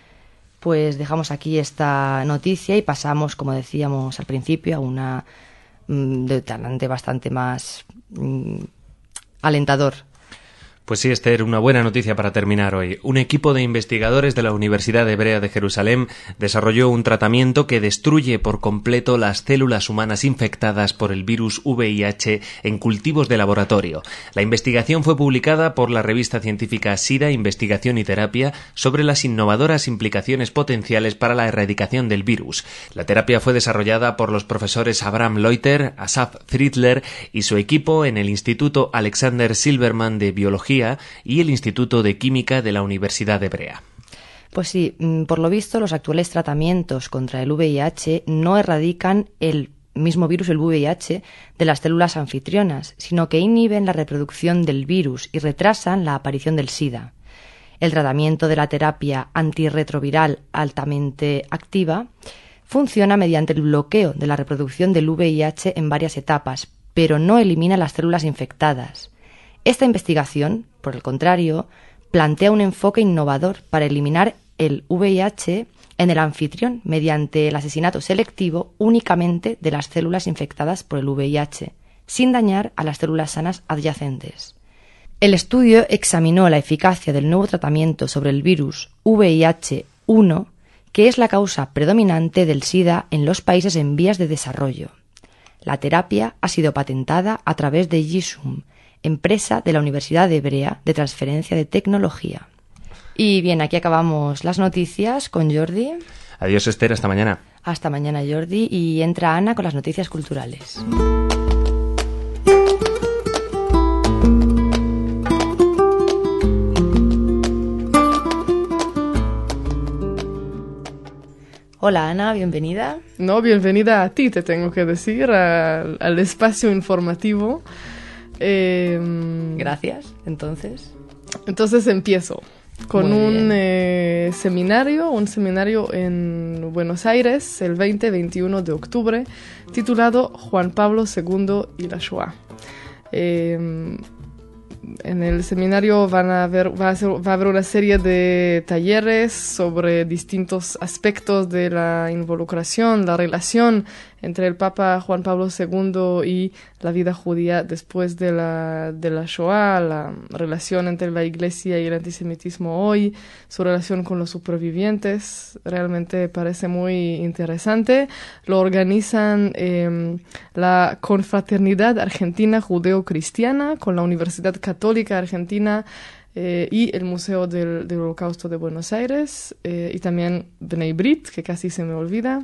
Pues dejamos aquí esta noticia y pasamos, como decíamos al principio, a una mmm, de talante bastante más mmm, alentador. Pues sí, Esther, una buena noticia para terminar hoy. Un equipo de investigadores de la Universidad Hebrea de Jerusalén desarrolló un tratamiento que destruye por completo las células humanas infectadas por el virus V I H en cultivos de laboratorio. La investigación fue publicada por la revista científica SIDA, Investigación y Terapia, sobre las innovadoras implicaciones potenciales para la erradicación del virus. La terapia fue desarrollada por los profesores Abraham Leuter, Asaf Friedler y su equipo en el Instituto Alexander Silberman de Biología y el Instituto de Química de la Universidad Hebrea. Pues sí, por lo visto los actuales tratamientos contra el V I H no erradican el mismo virus, el V I H, de las células anfitrionas, sino que inhiben la reproducción del virus y retrasan la aparición del SIDA. El tratamiento de la terapia antirretroviral altamente activa funciona mediante el bloqueo de la reproducción del V I H en varias etapas, pero no elimina las células infectadas. Esta investigación, por el contrario, plantea un enfoque innovador para eliminar el V I H en el anfitrión mediante el asesinato selectivo únicamente de las células infectadas por el V I H, sin dañar a las células sanas adyacentes. El estudio examinó la eficacia del nuevo tratamiento sobre el virus V I H uno, que es la causa predominante del SIDA en los países en vías de desarrollo. La terapia ha sido patentada a través de Yisum, empresa de la Universidad Hebrea de Transferencia de Tecnología. Y bien, aquí acabamos las noticias con Jordi. Adiós, Esther, hasta mañana. Hasta mañana, Jordi, y entra Ana con las noticias culturales. Hola Ana, bienvenida. No, bienvenida a ti, te tengo que decir, al, al espacio informativo. Eh, Gracias, entonces. Entonces empiezo con un eh, seminario, un seminario en Buenos Aires el veinte y veintiuno de octubre, titulado Juan Pablo segundo y la Shoah. Eh, en el seminario van a haber, va, a ser, va a haber una serie de talleres sobre distintos aspectos de la involucración, la relación entre el Papa Juan Pablo segundo y la vida judía después de la, de la Shoah, la relación entre la Iglesia y el antisemitismo hoy, su relación con los supervivientes. Realmente parece muy interesante. Lo organizan eh, la Confraternidad Argentina Judeo-Cristiana con la Universidad Católica Argentina eh, y el Museo del, del Holocausto de Buenos Aires eh, y también Bnei Brit, que casi se me olvida.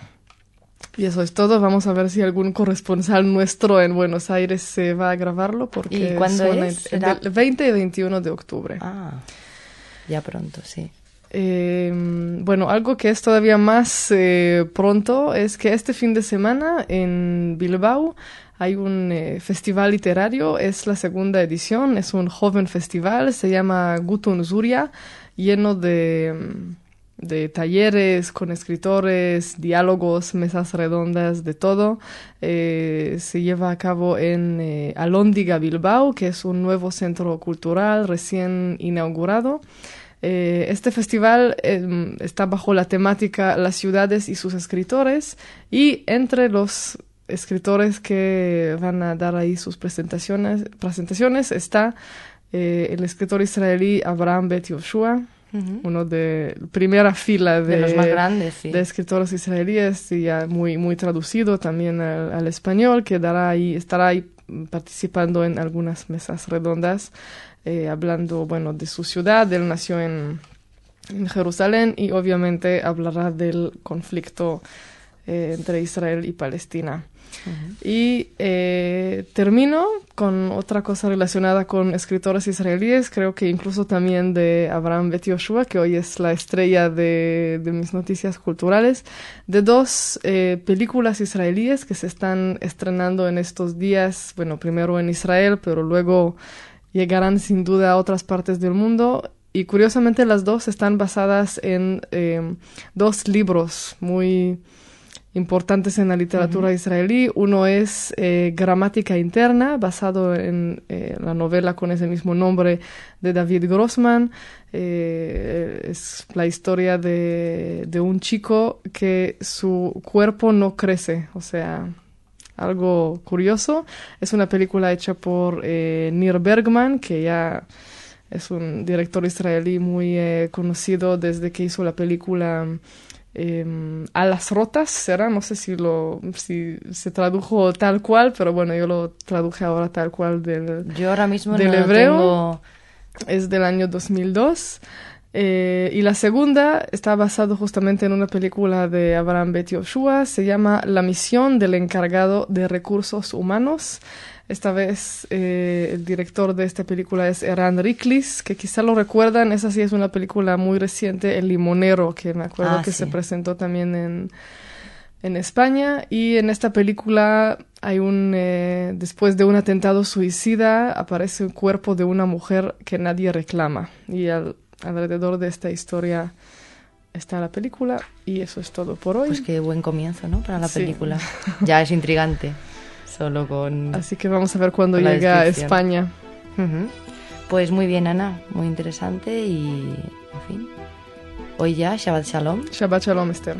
Y eso es todo. Vamos a ver si algún corresponsal nuestro en Buenos Aires se va a grabarlo. Porque ¿Y cuándo es? El, el veinte y veintiuno de octubre. Ah, ya pronto, sí. Eh, bueno, algo que es todavía más eh, pronto es que este fin de semana en Bilbao hay un eh, festival literario. Es la segunda edición. Es un joven festival. Se llama Gutun Zuria, lleno de... de talleres con escritores, diálogos, mesas redondas, de todo. Eh, se lleva a cabo en eh, Alhóndiga Bilbao, que es un nuevo centro cultural recién inaugurado. Eh, este festival eh, está bajo la temática Las ciudades y sus escritores, y entre los escritores que van a dar ahí sus presentaciones, presentaciones está eh, el escritor israelí Abraham Bet Yoshua, Uh-huh. uno de primera fila de, de los más grandes, sí. de escritores israelíes, y ya muy, muy traducido también al, al español, que dará ahí, estará ahí participando en algunas mesas redondas. eh, hablando, bueno, de su ciudad. Él nació en, en Jerusalén y obviamente hablará del conflicto eh, entre Israel y Palestina. Uh-huh. Y eh, termino con otra cosa relacionada con escritores israelíes, creo que incluso también de Avraham Bet Yoshua, que hoy es la estrella de, de mis noticias culturales, de dos eh, películas israelíes que se están estrenando en estos días, bueno, primero en Israel, pero luego llegarán sin duda a otras partes del mundo. Y curiosamente las dos están basadas en eh, dos libros muy importantes en la literatura uh-huh. israelí. Uno es eh, Gramática Interna, basado en eh, la novela con ese mismo nombre de David Grossman. Eh, es la historia de, de un chico que su cuerpo no crece, o sea, algo curioso. Es una película hecha por eh, Nir Bergman, que ya es un director israelí muy eh, conocido desde que hizo la película Eh, Alas Rotas, será, no sé si lo si se tradujo tal cual, pero bueno, yo lo traduje ahora tal cual del, yo ahora mismo del no hebreo. Tengo... Es del año dos mil dos. Eh, y la segunda está basado justamente en una película de Avraham Bet Yoshua, se llama La misión del encargado de recursos humanos. Esta vez eh, el director de esta película es Eran Riklis, que quizá lo recuerdan, esa sí es una película muy reciente, El Limonero, que me acuerdo ah, que sí. se presentó también en, en España. Y en esta película hay un, eh, después de un atentado suicida, aparece un cuerpo de una mujer que nadie reclama. Y al, alrededor de esta historia está la película, y eso es todo por hoy. Pues qué buen comienzo, ¿no? Para la Sí. película. Ya es intrigante. Solo con... Así que vamos a ver cuándo con la llega a descripción. España. Uh-huh. Pues muy bien, Ana, muy interesante y, en fin, hoy ya Shabbat Shalom. Shabbat Shalom, Esther.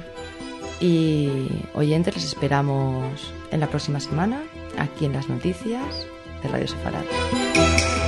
Y oyentes, les esperamos en la próxima semana, aquí en las noticias de Radio Sefarad.